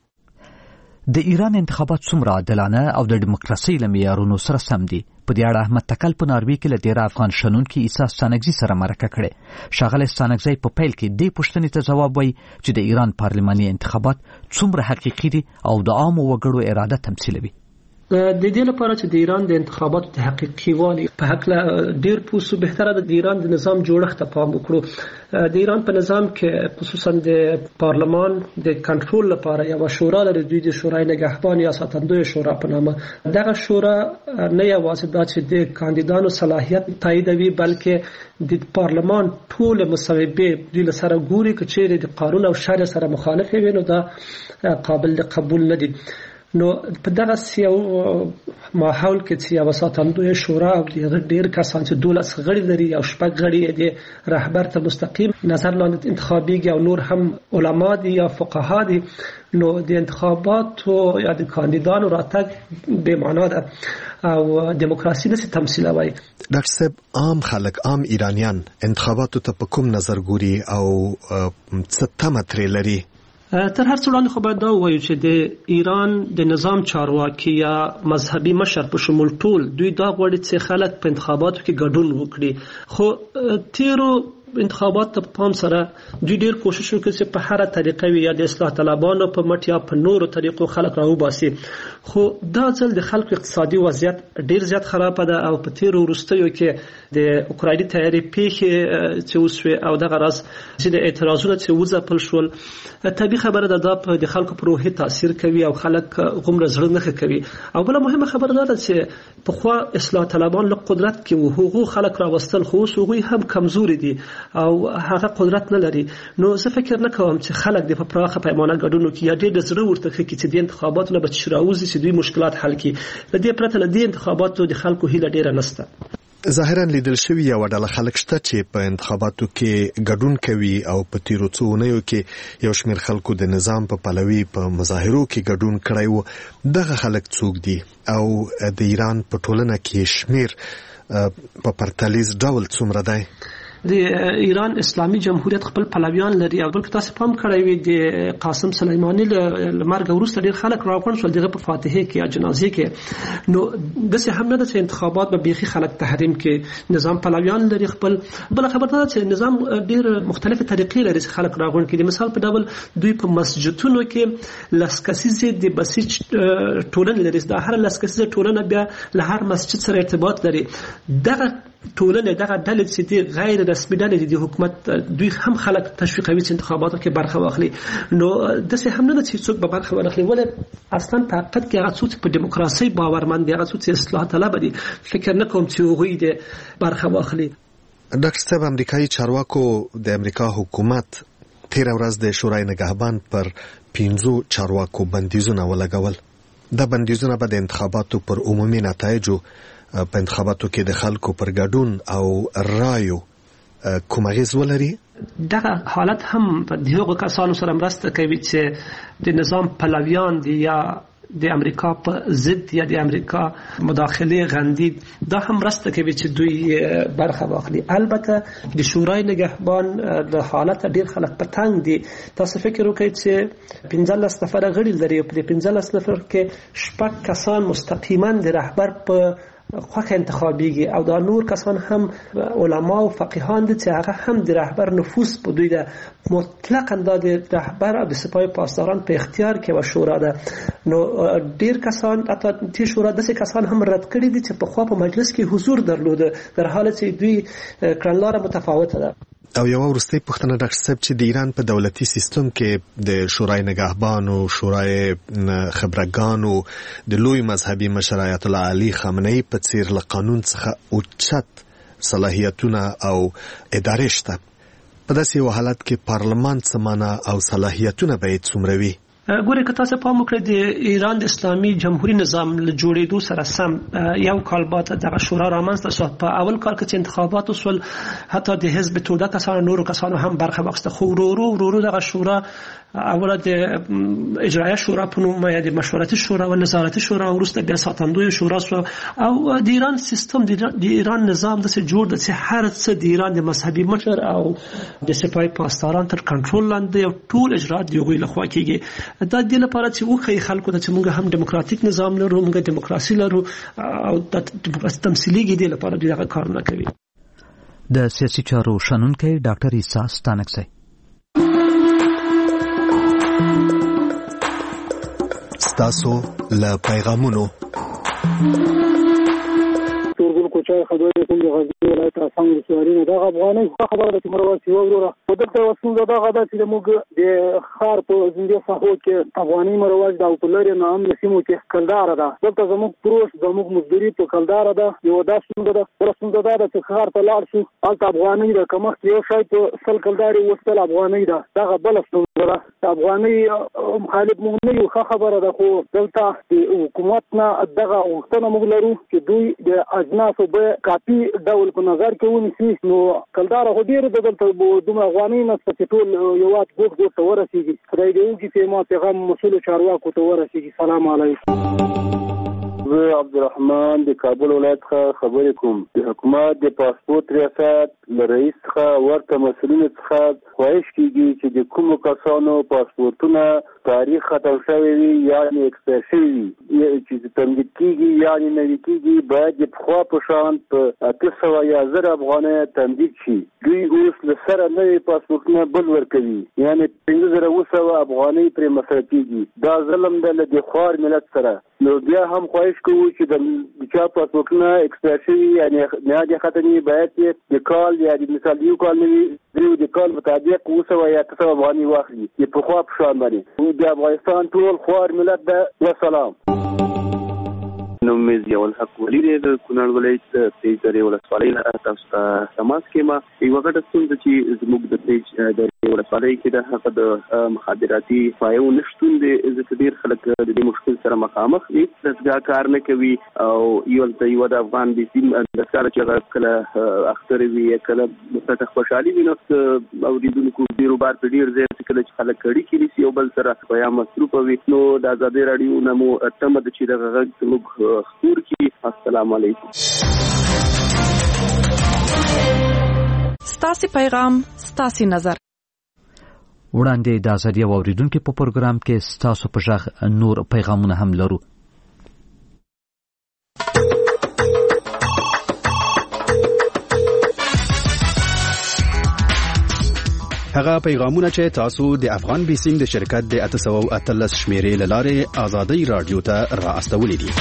د ایران انتخابات څومره عادلانه او د دیموکراسي له معیارونو سره سم دي؟ په دې اړه احمد تکل په ناروې کې له ډېر افغان شنونکي عیسی ستانکزي سره مرکه کړې. ښاغلی ستانکزی په پیل کې دې پوښتنې ته ځواب وایي چې د ایران پارلماني انتخابات څومره حقیقي دي او د عامو وګړو اراده تمثیلوي. د دې لپاره چې د ایران د انتخاباتو د حقیقي والي په حق ډیر پوسو بهتره د ایران د نظام جوړښت ته پام وکړو. د ایران په نظام کې خصوصا د پارلمان د کنټرول لپاره یو شورا لري، دوی د شورای نگهبان یا ساتندوی شورا په نامه. دغه شورا نه یوازې دا چې د کاندیدانو صلاحیت تاییدوي بلکې د پارلمان ټول مصوبې دوی له سره ګوري چې چیرې د قانون او شرع سره مخالف وي نو دا قابل قبول نه دي. نو په دغه یو ماحول کې چې یو ساتندوی شورا او ډېر کسان چې دولس غړي لري او شپږ غړي د رهبر ته مستقیم نظر لاندې انتخابیږي او نور هم علما دي یا فقها دي، نو د انتخاباتو یا د کاندیدانو راتګ بې معنا ده او دیموکراسي نشي تمثیلوي. ډاکټر صاحب عام خلک عام ایرانیان انتخاباتو ته په کوم نظر ګوري او څه تمه ترې لري؟ تر هر څه وړاندې خو باید دا ووایو چې د ایران د نظام چارواکي یا مذهبي مشر په شمول ټول دوی دا غواړي چې خلک په انتخاباتو کې ګډون وکړي. خو تیرو انتخابات ته پام سره دوی ډیر کوشش وکړي چې په هر طریقه وي یا د اصلاح طلبانو په مټ یا په نورو طریقو خلک راوباسي. خو دا ځل د خلکو اقتصادي وضعیت ډیر زیات خراب ده او په تیرو وروستیو کې د اوکرایني تیاري پیښې چې وسوي او دغه راز چې د اعتراضونو چې وځپل شول، طبيعي خبره ده دا په د خلکو پر روحي تاثیر کوي او خلک غومره زړه نه کوي. او بل مهمه خبره ده چې په خوا اصلاح طلبان له قدرت کې وو، هغه خلک راوستل خو هغه هم کمزوري دي او هغه قدرت نه لري. نو زه فکر نه کوم چې خلک د په پراخه پیمانه ګډون کوي یا ډېر زړه ورته کوي چې د انتخاباتو نه بچ راوځي چې دوی مشکلات حل کړي. د دې پرته له دې انتخاباتو د خلکو هیله ډیره نشته. ظاهرا لیدل شوی یو ډله خلک شته چې په انتخاباتو کې ګډون کوي او په تیرو څو اونیو کې یو شمېر خلکو د نظام په پلوي په مظاهرو کې ګډون کړی و. دغه خلک څوک دي او د ایران په ټولنه کې شمېر په پرتلیز ډول څومره دی؟ د ایران اسلامي جمهوریت خپل پلویان لري او بلکې تاسو پام کړی وي د قاسم سلیمانی له مرګ وروسته ډیر خلک راغون شول دغه په فاتحه کې یا جنازې کې. نو دغه هم نه ده چې انتخابات به بيخي خلک تحریم کې نظام پلویان لري خپل. بل خبره ده چې نظام ډیر مختلفه طریقې لري چې خلک راغون کې. مثال په ډول دوی په مسجدونو کې لاسکسیزه د بسیج ټولنه لري، دا هر لاسکسیزه ټولنه بیا له هر مسجد سره ارتباط لري. دغه ټولنه دغه ډلې چې د غیر رسمي ډلې د حکومت دوی هم خلک تشویقوي چې انتخاباتو کې برخه واخلي. نو دغه هم نه چې څوک به برخه واخلي، ولې اصلا په حقیقت کې هغه څوک په دیموکراسي باورمند دي، هغه څوک چې اصلاح طلب دي، فکر نه کوم چې هغوی د برخه واخلي. ډاکټر صاحب امریکایي چارواکو د امریکا حکومت تیر ورځ د شورای نگهبان پر پنځو چارواکو بندیزونه ولګول. دا بندیزونه به د انتخاباتو پر عمومي نتایجو په انتخاباتو کې د خلکو پر ګډون او رایو کوم اغیز ولري؟ دغه حالت هم په دغه کسانو سره مرسته کوي چې د نظام پلویان دي یا د امریکا په ضد یا د امریکا مداخله غندي، دا هم مرسته کوي چې دوی برخه واخلي. البته د شورای نگهبان د حالت ډیر خلک په تنګ دي. تاسو فکر وکړئ چې پنځلس نفر غړي لري، په پنځلس نفر کې شپږ کسان مستقیما د رهبر په خوښه انتخابيږي او دا نور کسان هم علما او فقیهان دي چې هغه هم د رهبر نفوذ په دوی ده مطلقاً د رهبر او د سپاه پاسداران په اختیار کې و شورا ده. نو ډیر کسان حتی چې شورا داسې کسان هم رد کړي دي چې په خوا په مجلس کې حضور درلوده در حال چې دوی کړنلاره متفاوته ده. او یو ورستۍ پوښتنه ډاکټر صاحب چې د ایران په دولتي سیستم کې د شورای نگهبانو، شورای خبرګانو، د لوی مذهبي مشر آیت الله علي خامنه‌ای په څیر له قانون څخه اوچت صلاحیتونه او ادارې شته. په داسې یو حالت کې پارلمان څه معنا او صلاحیتونه باید څومره وي؟ ګورې که تاسو پام وکړئ د ایران د اسلامي جمهوریت نظام له جوړېدو سره سم یو کال بعد دغه شورا رامنځته شو. په اول کال کې چې انتخابات وسول حتی د حزب توده کسانو نورو کسانو هم برخه واخیسته، خو ورو ورو ورو دغه شورا اوله د اجرایه شورا په نوم یا د مشورتي شورا او نظارتي شورا وروسته بیا ساتندوی شورا شو. او د ایران سیستم د ایران نظام د جوړ د هر څه د ایران د مذهبي مشر او د سپاه پاسداران تر کنټرول لاندې ټول اجرات دی غوښه لخوا کیږي. دا د لپاره چې وخی خلکو ته چې موږ هم دیموکراتیک نظام لرو، موږ دیموکراسي لرو او د دیموکراسي تمثيلي کې د لپاره دغه کار نه کوي. د سیاسي چارو شنونکي ډاکټر عیسی ستانکسي ستاسو له پیغامونو کوچای خبرې کوم د غزنی ولایت افغان رسوارینه دا افغاني خبره د تمرواسي وروره په دغه وسنګ دا غدا چې موږ د خار په زنده صحو کې افغاني مرواز د اوپلری نام نسیمو کې کلدار ده. دلته زموږ پروش زموږ مزدوري په کلدار ده. یو دا څنګه ده ورسنګ دا د خار په لار شو الته افغاني د کمخ یو شای په سل کلداري وستل افغاني ده. دا بل څنګه ده افغاني مخالف مونږ یو خبره ده. خو دلته د حکومت نه دغه وختونه موږ لرو چې دوی د اجناس به کاپی ډول په نظر کې ونیسي. نو کلدار هو ډیر د دلته دوه افغاني نه ټول یو وات ګوت ګوت ورسیږي. خدای دې وکړي چې ما پیغام مسؤل چارواکو ته ورسیږي. سلام علیکم. زه عبدالرحمن د کابل ولایت څخه خبرې کوم. د حکومت د پاسپورت ریاست له رئیس څخه ورته مسؤلینو څخه خواهش کیږي چې د کومو کسانو پاسپورتونه تاریخ ختم شوی وي یعنی ایکسپایر شوی وي چې تمدید کیږي یعنی نوي کیږي باید د پخوا په شان په اته سوه یا زر افغانۍ تمدید شي. دوی اوس له سره نوي پاسپورتونه بل ورکوي یعنی پنځه زره اوه سوه افغانۍ پرې مصرف کیږي. دا ظلم دی له د خوار ملت سره. نو بیا هم خواهش کوو چې د چا پاسپورتونه ایکسپایر شوي یعنی نهادي ختمي باید د کال یا د مثال یو کال نوي دریو د کال مطابق اوه سوه یا اته سوه افغانۍ واخلي د پخوا په شان باندې. د افغانستان ټول خوار ملت ده. وسلام. نوم مې ضیاء الحق ولی دی د کونړ ولایت پیج درې ولسوالۍ نه تاسو ته تماس کوم. یوه غټه ستونزه چې زموږ د پیج درې ولسوالۍ کې ده هغه د مخابراتي پایو نشتون دی. ځکه ډېر خلک د دې مشکل سره مخامخ دي. دستګاه کار نه کوي او یو ته یو د افغان د سیم دستګاه چې هغه کله اختر وي کله مثلا خوشحالي وي نو اوریدونکو ډېرو بار په ډېر ځای کله چې خلک اړیکې نیسي یو بل سره په یا مصروف وي نو د ازادي راډیو نه مو تمه ده چې دغه غږ زموږ خور کی. السلام علیکم. ستاسو پیغام ستاسو نظر. وړاندې د ازادي اوریدونکو په پروګرام کې ستاسو په ژغ نور پیغامونه هم لرو. هغه پیغامونه چې تاسو د افغان بیسیم د شرکت د اته سوه او اتلس شمیرې لاره ازادي رادیو ته را استولې دي.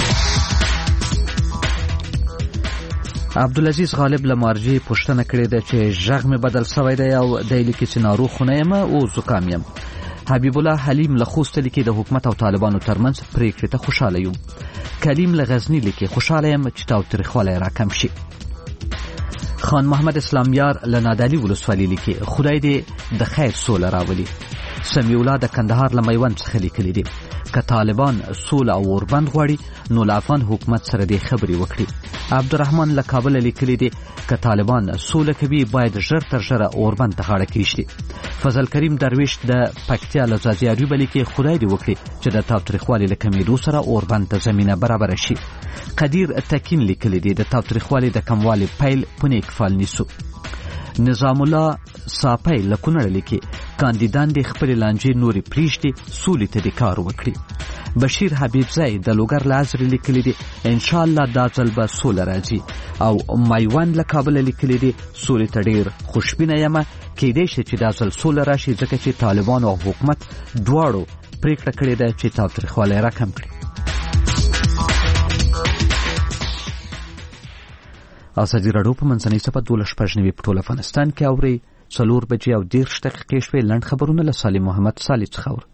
عبدالعزیز غالب لمارجی پوښتنه کړې ده چې ژغ مې بدل شوی دی او د لیکي چې ناروغ خونه یم او زکام یم. حبیب الله حلیم له خوست لیکي د حکومت او طالبانو ترمنځ پریکړې ته خوشاله یم. کلیم له غزنی لیکي خوشاله یم چې تاوتریخوالی را کم شي. خان محمد اسلامیار لنادالی ولسوالی لیکي خدای دې د خیر سوله راولي. سمیع الله د کندهار له میوند څخه لیکلي دي که طالبان سوله او اوربند غواړي نو له افغان حکومت سره دې خبرې وکړي. عبدالرحمن له کابل لیکلي دي که طالبان سوله کوي باید ژر تر ژره اوربند ته غاړه کېږدي. فضل کریم درویش د پکتیا له ځاځي اریوبه لیکي خدای دې وکړي چې د تاوتریخوالي له کمېدو سره اوربند ته زمینه برابره شي. قدیر تکین لیکلي دي د تاوتریخوالي د کموالي پیل په نیک فال نیسو. نظام الله صاپی له کونړ لیکي کاندیدان د خپل لانجې نوري پریشتي سولې ته د کار وکړي. بشیر حبیبزی د لوګر لازر لیکلی دی ان شاء الله دا ځل به سوله راځي او مایوان له کابل لیکلی دی سولې ته ډیر خوشبینه یم کېدای شي چې دا ځل سوله راشي ځکه چې طالبان او حکومت دواړو پریکړه کړې ده چې تاوتریخوالی راکم کړي. ازادي راډیو په منځنۍ صفحه دولس شپږ نوي په ټول افغانستان کې اوري څلور بجې او دېرش دقیقې شوې. لنډ خبرونه له سالم محمد سالي څخه اوري.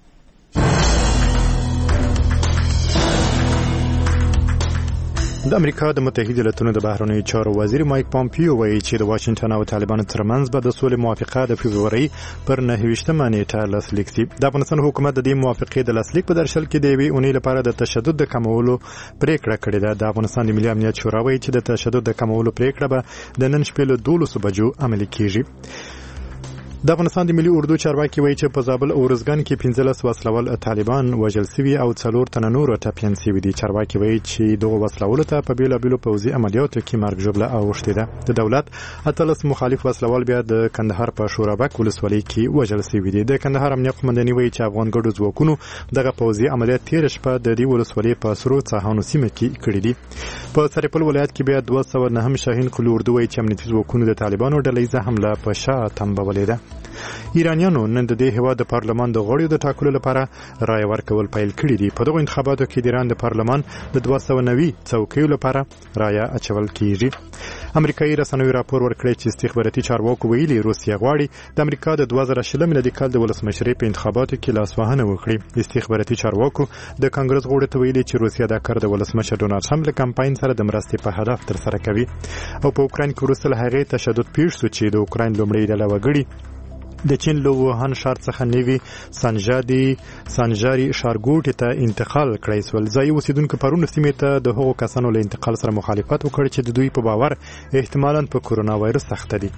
د امریکا د متحده ایالاتونو د بهرنیو چارو وزیر مایک پامپیو وایي چې د واشنگټن او طالبانو ترمنځ به د سولې موافقه د فبروري پر نهه ویشتمه نیټه لاسلیک شي. د افغانستان حکومت د دې موافقې د لاسلیک په درشل کې د یوې اونۍ لپاره د تشدد د کمولو پریکړه کړې ده. د افغانستان د ملي امنیت شورا وایي چې د تشدد د کمولو پریکړه به د نن شپې له دولسو بجو عملي کیږي. د افغانستان د ملي اردو چارواکي وایي چې په زابل او ارزګان کې پنځلس وسلوال طالبان وژل شوي او څلور تنه نور ټپیان شوي دي. چارواکي وایي چې دغه وسلوالو ته په بیلابیلو پوځي عملیاتو کې مرګ ژوبله اوښتې ده. د دولت اتلس مخالف وسلوال بیا د کندهار په شورابک ولسوالۍ کې وژل شوي دي. د کندهار امنیت قومنداني وایي چې افغان ګډو ځواکونو دغه پوځي عملیات تېره شپه د دې ولسوالۍ په سرو څاهانو سیمه کې کړي دي. په سرپل ولایت کې بیا دوه سوه نهم شاهین قلو اردو وایي چې امنیتي ځواکونو د طالبانو ډلهییزه حمله په شا تنبولې ده. ایرانیانو نن د دې هیواد د پارلمان د غړیو د ټاکلو لپاره رایه ورکول پیل کړي دي. په دغو انتخاباتو کې د ایران د پارلمان د دوه سوه نوي څوکیو لپاره رایه اچول کیږي. امریکایي رسنیو راپور ورکړی چې استخباراتي چارواکو ویلي روسیه غواړي د امریکا د دوه زره شلم میلادي کال د ولسمشرۍ په انتخاباتو کې لاسوهنه وکړي. استخباراتي چارواکو د کانګرس غړو ته ویلي چې روسیه دا کار د ولسمشر ډونالډ ټرمپ له کمپاین سره د مرستې په هدف ترسره کوي. او په اوکراین کې وروسته له هغې تشدد پیښ شو چې د اوکراین لومړی ډله وګړي د چین له ووهان ښار څخه نوي سانجادي سانجاري ښارګوټي ته انتقال کړی سول. ځایي اوسیدونکو پرون سیمې ته د هغو کسانو له انتقال سره مخالفت وکړ چې د دوی په باور احتمالاً په کورونا وایرس اخته دي.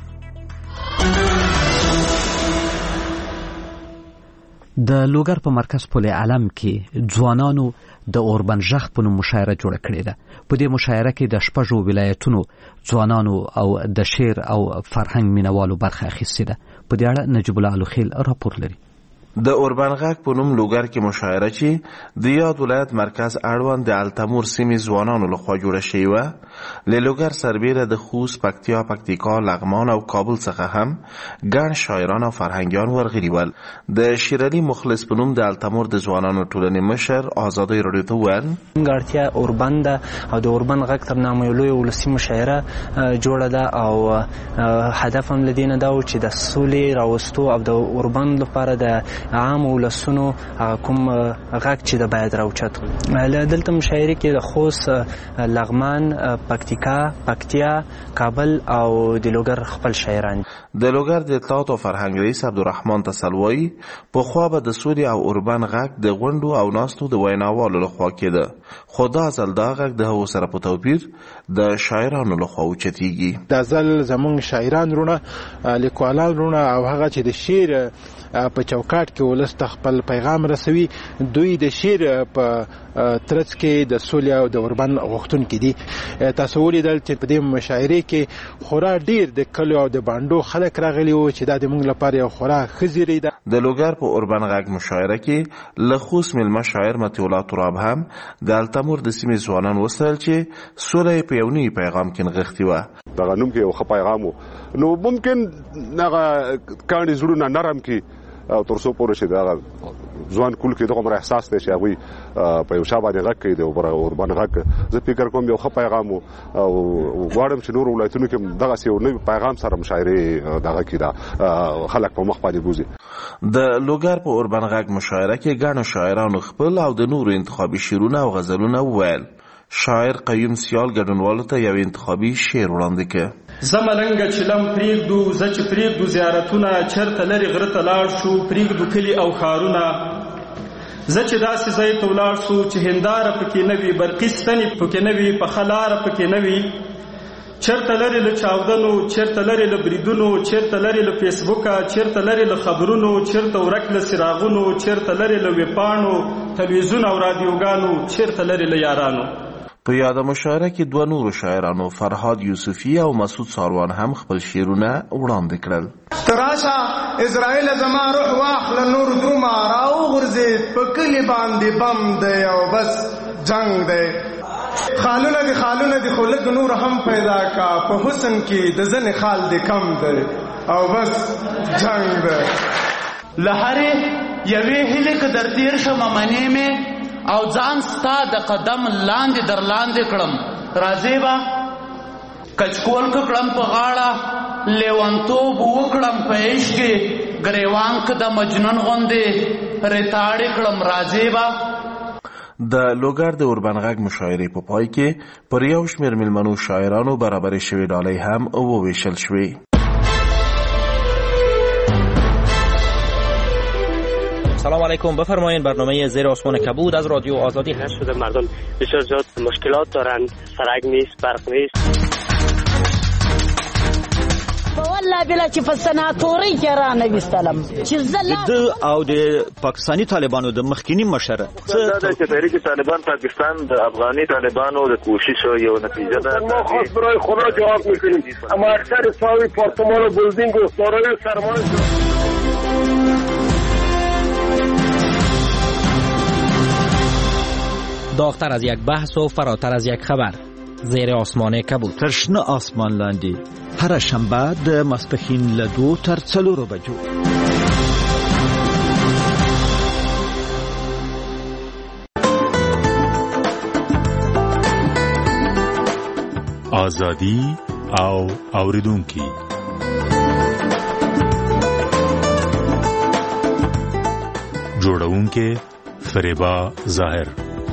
د لوګر په مرکز پل علم کې ځوانانو د اوربن ژغ په نوم مشاعره جوړه کړې ده. په دې مشاعره کې د شپږو ولایتونو ځوانانو او د شعر او فرهنګ مینوالو برخه اخیستې ده. په دې اړه نجیب الله الوخیل راپور لري. د اوربن غږ په نوم لوګر کې مشاعره چې د یاد ولایت مرکز اړوند د التمور سیمې ځوانانو لخوا جوړه شوې وه. له لوګر سربیره د خوست، پکتیا، پکتیکا، لغمان او کابل څخه هم ګڼ شاعران او فرهنګیان ورغلي ول. د شیرعلي مخلص په نوم د التمور د ځوانانو ټولنې مشر ازادۍ راډیو ته وویل اړتیا اوربن ده او د اوربن غږ تر نامه یو لویه ولسي مشاعره جوړه ده او هدف هم له دې نه ده چې د سولې راوستو او د اوربن لپاره د عام ولسونو کوم غږ چې د باید راوچت دلته مشاعرې کې د خوست، لغمان، پکتیکا، پکتیا، کابل او د لوګر خپل شاعران. د لوګر د اطلاعات او فرهنګ رئیس عبدالرحمن تسلوي پخوا به د سولې او اوربن غږ د غونډو او ناستو د ویناوالو لخوا کېده، خو دا ځل دا غږ د هغو سره په توپیر د شاعرانو لخوا اوچتېږي. دا ځل زموږ شاعران رونه، لیکوالان رونه او هغه چې د شعر په چوکاټ کې ولس ته خپل پیغام رسوي، دوی د شعر په ترڅ کې د سولې او د اوربن غوښتونکي دي. تاسو ولیدل چې په دې مشاعرې کې خورا ډیر د کلیو او د بانډو خلک راغلي وو چې دا د موږ لپاره یو خورا ښه زیری ده. د لوګر په اوربن غږ مشاعره کې له خوست میلمه شاعر مطیع الله تراب هم د التمور د سیمې ځوانان وستایل چې سوله یې په یو نوي پیغام کې نغښتې وه. دغه نوم کې یو ښه پیغام و، نو ممکن هغه کاڼي زړونه نرم کړي او تر څو پورې چې دغه ځوان کول کې دغه مر احساس دی چې هغوی په یو شا باندې غږ کوي د اوربن غږ. زه فکر کوم یو ښه پیغام و او غواړم چې نور ولایتونو کې دغسې یو نوي پیغام سره مشاعرې دغه کړي دا خلک په مخ باندې بوځي. د لوګر په اوربن غږ مشاعره کې ګڼو شاعرانو خپل او د نورو انتخابي شعرونه او غزلونه وویل. شاعر قیوم سیال ګډونوالو ته یو انتخابي شعر وړاندې کړ. زه ملنګه چلم پرېږدو، زه چې پرېږدو زیارتونه، چېرته لرې غره ته لاړ شو پرېږدو کلي او ښارونه. زه چې داسې ځای ته ولاړ شو چې هنداره پکې نه وي، برقي ستنې پکې نه وي، پخه لاره پکې نه وي، چېرته لرې له چاودنو، چېرته لرې له بریدونو، چېرته لرې له فیسبوکه، چېرته لرې له خبرونو، چېرته ورک له څراغونو، چېرته لرې له ویبپاڼو، تلویزیون او رادیوګانو، چېرته لرې له یارانو. په یاده مشاعره کې دوه نورو شاعرانو فرهاد یوسفی او مسعود ساروان هم خپل شعرونه وړاندې کړل. تراشه اسرائیل زما روح واخله نور درومه راوغورځېد په کلي باندې بم دی او بس جنگ دی. خالونه دي خالونه دي خو لږ نور هم پیدا کا په حسن کې د ځنې خال دي کم دی او بس جنگ دی. له هرې یوې هیلې که در تېر شمه منې مې او ځان ستا د قدم لاندې در لاندې کړم. راځې به کچکول کړم په غاړه لیونتوب وکړم په عشق کې ګریوان که د مجنون غوندې ریتاړې کړم. راځې به د لوګر د اوربن غږ مشاعرې په پای کې پر یو شمېر میلمنو شاعرانو برابرې شوې ډالۍ هم وویشل شوې. سلام علیکم، بفرمایید. برنامه زیر آسمان کبود از رادیو آزادی هست. شده مردم بسیار زیاد مشکلات دارند، سرک نیست، برق نیست. والله بلا چې په سناتوري کې را نویستلم چې د او د پاکستانی طالبانو د مخکینی مشره څه د تحریک طالبان پاکستان د افغاني طالبانو د کوشش یو نتیجه ده. ما خاص برای خدا جواب میکنیم، اما اکثر ساوی پارتمان و بلدینگ و سارای سرمان داغتر از یک بحث و فراتر از یک خبر. زیر آسمان کبود. ترشنه آسمان لاندی هر شنبه د ماسپښین له دو تر څلورو بجو. آزادی او اوریدونکي جوړونکي فریبا ظاهر.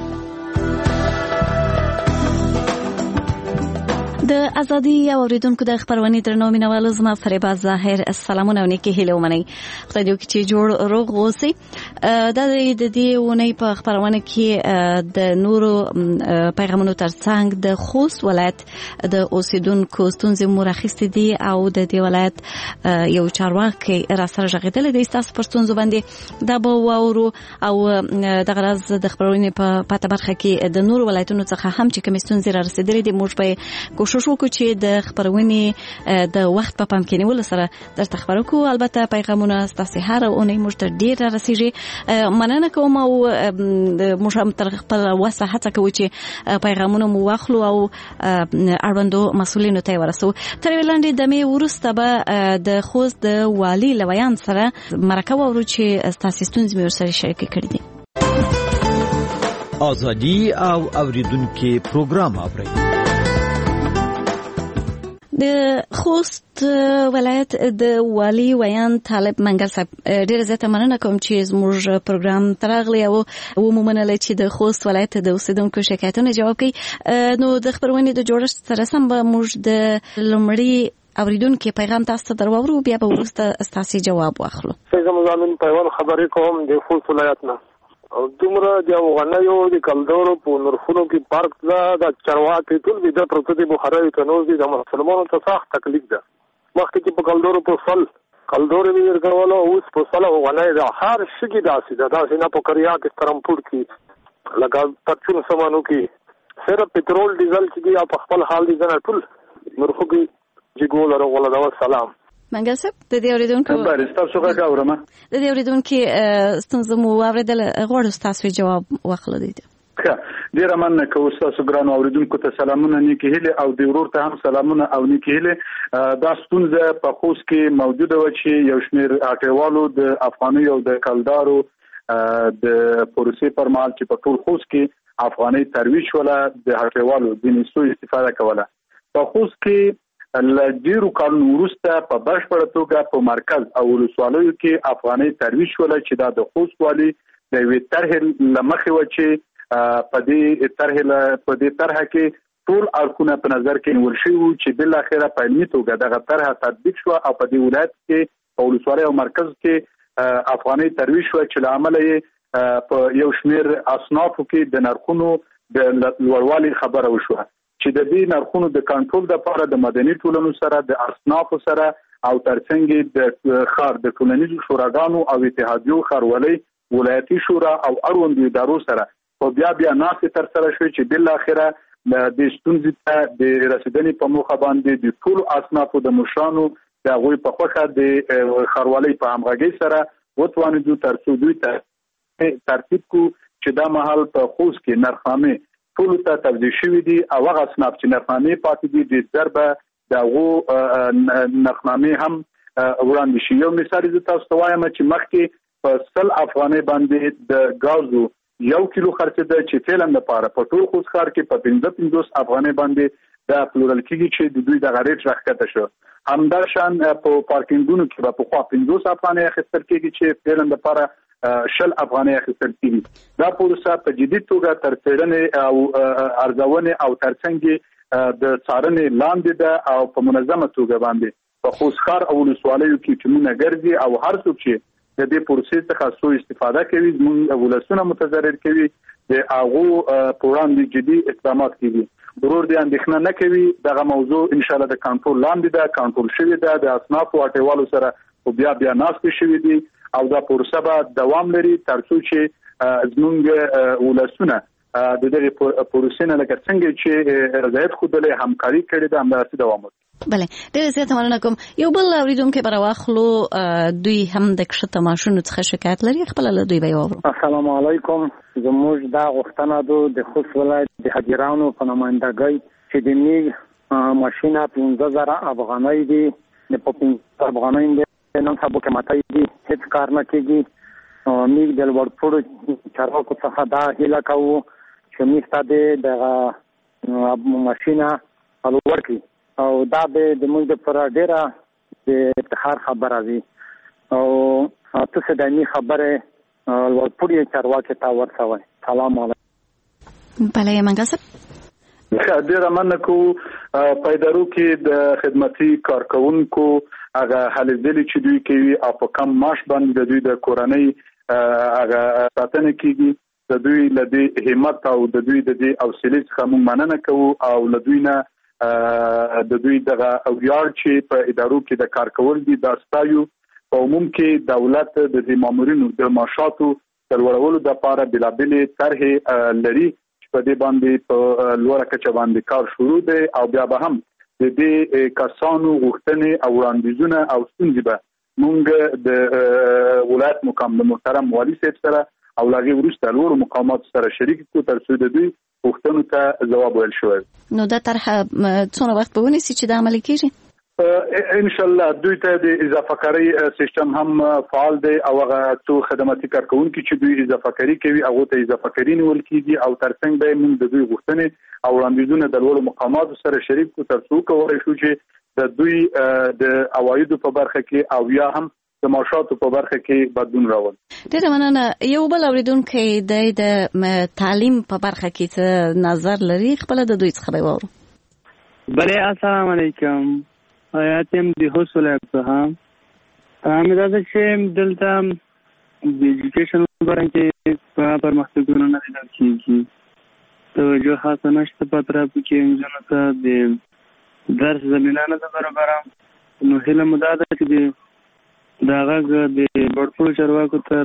د ازادي او اوریدونکو د خبرونې درنو مینوالو، زما فریبا ظاهر السلامونه او نیکی هیله ومنئ. خدای دې وکړي چې جوړ روغ اوسئ. دا د دې ونې په خبرونه کې د نورو پیغامونو ترڅنګ د خوست ولایت د اوسیدونکو ستونزې مو راخیستې دي او د دې ولایت یو چارواکي را سره غږېدلی دی ستاسو پر ستونزو باندې. دا به واورو او دغه راز د خبرونې په پاته برخه کې د نورو ولایتونو څخه هم چې کومې ستونزې را رسېدلې دي موږ به کوشش وکړو چې د خبرونې د وخت په پام کې نیولو سره درته خبرو کوو. البته پیغامونه ستاسو هر اونۍ موږ ته ډېر را رسیږي. مننه کوم او موږ هم تر خپل وسه هڅه کوو چې پیغامونه مو واخلو او اړوندو مسؤلینو ته ورسو. تر وړاندې د می ورسته به د خوست د والي لویان سره مرکه وورو چې ستاسو ستونزې مې ورسره شریک کړې دي. آزادی او اوریدونکو پروګرام اورئ. د خوست ولایت د والي ویان طالب منګل صاحب ډېر زیاته مننه کوم چې زموږ پروګرام تراغلی او ومومنه چې د خوست ولایت د اوسیدونکو شکایتونو جواب کوي. نو د خبرونې د جوړښت سره سم به موږ د لومړي اوریدونکو پیغام تاسو ته درواورو، بیا به وروسته ستاسو جواب واخلو. زموږ ځانون پیوان خبرې کوم د خوست ولایت نه. او دومره د افغانیو د کلدارو په نرخونو کې فرق ده. د چارواکي ټول د پروتو د بخاري تنوز دي د مسلمانانو ته سخت تکلیف ده. مخکې چې په کلدارو په فل کلدارو یې ورکول او اوس په سل افغانۍ د هر شي کې داسې ده. داسې نه په کریا کې ترمپور کې لکه پرچون سمانو کې صرف پټرول ډیزل چې دی په خپل حال دي نه ټول نرخو کې جګول راغله. دا سلام منګل صاحب د دې اوریدونکو خبر تاسو څنګه اورم د دې اوریدونکو ستونزې مو اوریدل غواړو تاسو جواب واخلئ. ډیره مننه کوم تاسو ګرانو اوریدونکو ته سلامونه نیکی هیله او د ورور ته هم سلامونه او نیکی هیله. دا ستونزه په خوست کې موجوده و چې یو شمېر اټیوالو د افغاني او د کلدارو د پروسې پر مهال چې په ټول خوست کې افغاني ترویج ولا د اټیوالو د نسو استفاده کوله. په خوست کې لږیرو کارونو وروسته په بشپړه توګه په مرکز او ولسوالیو کې افغاني ترویج ولا چې دا د خوست والي د یوې طرحې له مخې و چې په دې طرحې په دې طرحه کې ټول اړخونه په نظر کې نیول شوي وو چې بالاخره په علمي توګه دغه طرحه تطبیق شوه او په دې ولایت کې په ولسوالۍ او مرکز کې افغاني ترویج شوه چې له امله یې په یو شمېر اصنافو کې د نرخونو د لوړوالي خبره وشوه چې د دې نرخونو د کنټرول لپاره د مدني ټولنو سره د اصنافو سره او ترڅنګ د خار د ټولنیزو شوراګانو او اتحادیو خارولۍ ولایتي شورا او اړوندو ادارو سره په بیا بیا ناستې تر سره شوې چې بل اخره د ستونزې ته د رسیدنې په موخه باندې د ټول اصنافو د مشرانو د هغوی په خوښه د ښاروالۍ په همغږۍ سره وتوانېدو ترڅو دوی ته ترتیب کو چې دا مهال په خوست کې نرخنامې ټولو ته توضیح شوي دي او هغه اصناف چې نرخنامې پاتې دي ډېر ژر به د هغو نرخنامې هم وړاندې شي. یو مثال زه تاسو ته وایم چې مخکې په سل افغانۍ باندې د ګازو یو کیلو خرڅېده چې فعلا دپاره په ټول خوست ښار کې په پنځه پنځوس افغانۍ باندې دا پلورل کېږي چې د دوی دغه ریټ راښکته شو. همدا شان په پارکینګونو کې به پخوا پنځوس افغانۍ اخیستل کېږي چې فعلا دپاره شل افغانۍ اخیستل کېږي. دا پروسه په جدي توګه تر څېړنې او ارزونې او ترڅنګ د څارنې لاندې ده او په منظمه توګه باندې په خوست ښار او ولسوالیو کې ټیمونه ګرځي او هر څوک چې د دې پروسې څخه سوء استفاده کوي زموږ ولسونه متضرر کوي د هغو په وړاندې جدي اقدامات کېږي. ضرور دې اندېښنه نه کوي دغه موضوع انشاءالله د کنټرول لاندې ده، کنټرول شوې ده، د اصنافو هټیوالو سره خو بیا بیا ناستې شوې دي او دا پروسه به دوام لري تر څو چې زموږ ولسونه د دغې پروسې نه لکه څنګه چې رضایت ښودلی همکاري کړې ده همداسې دوام وکړي. بله ډېره زیاته مننه کوم. یو بل اورېدونکی به راواخلو دوی هم د کښته ماشینو څخه شکایت لري، خپله له دوی به یې واورو. السلام علیکم. زموږ دا غوښتنه ده د خوست ولایت د حاجرانو په نمایندګۍ چې د میګ ماشینه پنځه زره افغانۍ دي، د په پنځه افغانۍ د نن سبا قیمتۍ دي، هېڅ کار نه کېږي. میګ د لوړپوړو چارواکو څخه دا هیله کوو چې میګ ته د دغه ماشینه حل ورکړي او دا به د موږ لپاره ډېره د افتخار خبره وي او تاسو د دې خبره لوړپوړي چارواکي ته ورسوئ. سلام علیکم. بله منګصب ډېره مننه کوو. په ادارو کې د خدمتي کارکوونکو هغه هلې ځلې چې دوی کوي او په کم معاش باندې د دوی د کورنۍ هغه ساتنه کېږي، د دوی له دې همت او د دوی د دې حوصلې څخه موږ مننه کوو او له دوی نه د دوی دغه ویاړ چې په ادارو کې د کار کول دي دا ستایو. په عموم کې دولت د دې مامورینو د معاشاتو د لوړولو دپاره بېلابېلې طرحې لري چې په دې باندې په لوړه کچه باندې کار شروع دی او بیا به هم د دې کسانو غوښتنې او وړاندیزونه او ستونزې به موږ د ولایت مقام د محترم والي صاحب سره او له هغې وروسته لوړو مقاماتو سره شریک کړو تر څو د دوی غوښتنو ته ځواب ویل شوی. نو دا طرحه څومره وخت به ونیسي چې دا عملي کېږي؟ انشاءالله دوی ته د اضافه کاري سیستم هم فعال دی او هغه څو خدماتي کارکوونکي چې دوی اضافه کاري کوي هغو ته اضافه کاري نیول کېږي او ترڅنګ به یې موږ د دوی غوښتنې او وړاندیزونه د لوړو مقاماتو سره شریک کړو تر څو کولی شو چې د دوی د عوایدو په برخه کې او یا هم د معاشاتو په برخه کې بدلون راول. ډېره مننه. یو بل اورېدونکی دی د تعلیم په برخه کې څه نظر لري، خپله د دوی څخه به یې واورو. بله السلام علیکم. آیات یم د خوست ولایت څخه. همې دا ده چې دلته د ایجوکیشن په برخه کې په پرمختګونه نه لیدل کېږي، توجه خاصه نشته په اطرافو کې نجونو ته د درس زمینه نه ده برابره. نو هیله مو دا ده چې د دا غږ د لوړپوړو چارواکو تر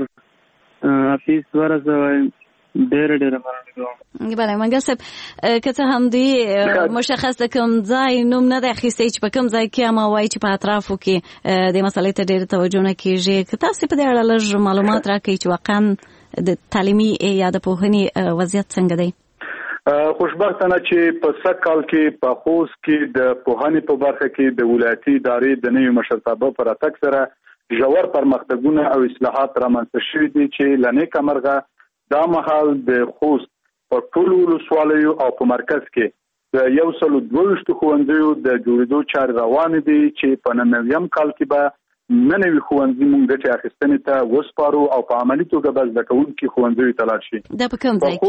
افیس ورسوئ. ډېره ډېره مننه کوم. بله منګل صاحب که څه هم دې مشخص د کوم ځای نوم نه دی اخیستی چې په کوم ځای کې اما وایي چې په اطرافو کې دې مسئلې ته ډېره توجه نه کېږي، که تاسې په دې اړه لږ معلومات راکړئ چې واقعا د تعلیمي یا د پوهنې وضعیت څنګه دی؟ خوشبختانه چې په سږ کال کې په خوست کې د پوهنې په برخه کې د ولایتي ادارې د نوي مشرتابه په راتګ سره ژور پرمختګونه او اصلاحات رامنځته شوي دي چې له نیکه مرغه دا مهال د خوست په ټولو ولسوالیو او په مرکز کې د یو سلو دوه ویشتو ښوونځیو د جوړېدو چارې روانې دي چې په نهه نویم کال کې به نه نوي ښوونځي موږ ګټې اخیستنې ته وسپارو او په عملي توګه به زده کوونکي ښوونځیو ته لاړ شي. دا په کوم ځای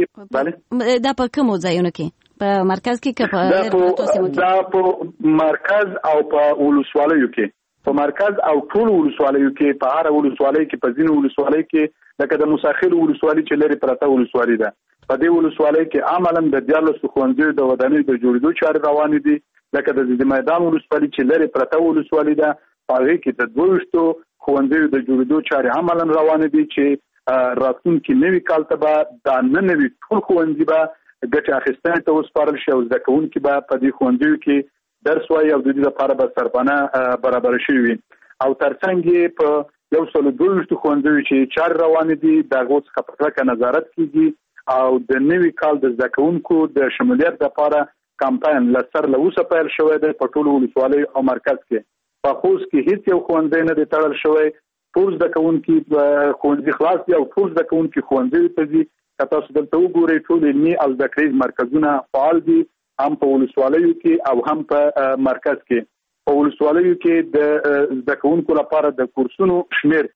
کې؟ دا په کومو ځایونو کې؟ په مرکز کې که په لرې سیمو کې؟ دا په مرکز او په ولسوالیو کې. په مرکز او ټول ولسوالیو کې، په هر ولسوالۍ کې، په ځینو ولسوالۍ کې لکه د موساخیل ولسوالي چې لرې پرته ولسوالي ده، په دې ولسوالۍ کې عملاً د دیارلسو ښوونځیو د ودانیو د جوړېدو چارې روانې دي. لکه د ځیځي میدان ولسوالي چې لرې پرته ولسوالي ده، په هغې کې د دوه ویشتو ښوونځیو د جوړېدو چارې عملاً روانې دي چې راتلونکي نوي کال ته به دا نه نوي ټول ښوونځي به ګټه اخیستنې ته وسپارل شي او زده کوونکي به په دې ښوونځیو کې درس وایي او د دې لپاره به سرپناه برابر شي وي او ترڅنګ په یو سل دوه ویشت ښوونځیو چې چار روان دي د هغو څخه په کلکه نظارت کیږي او د نوي کال د زده کوونکو د شمولیت لپاره کمپاین لسر له اوسه پیل شوی دی په ټولو ولسوالیو او مرکز کې په خوست کې هیڅ یو ښوونځی نه دی تړل شوی ټول زده کوونکي ښوونځي خلاص دي او ټول زده کوونکي ښوونځیو ته ځي که تاسو دلته وګورئ ټول علمي او زده کړیز مرکزونه فعال دي هم په ولسوالیو کې او هم په مرکز کې په ولسوالیو کې د زده کوونکو لپاره د کورسونو شمیر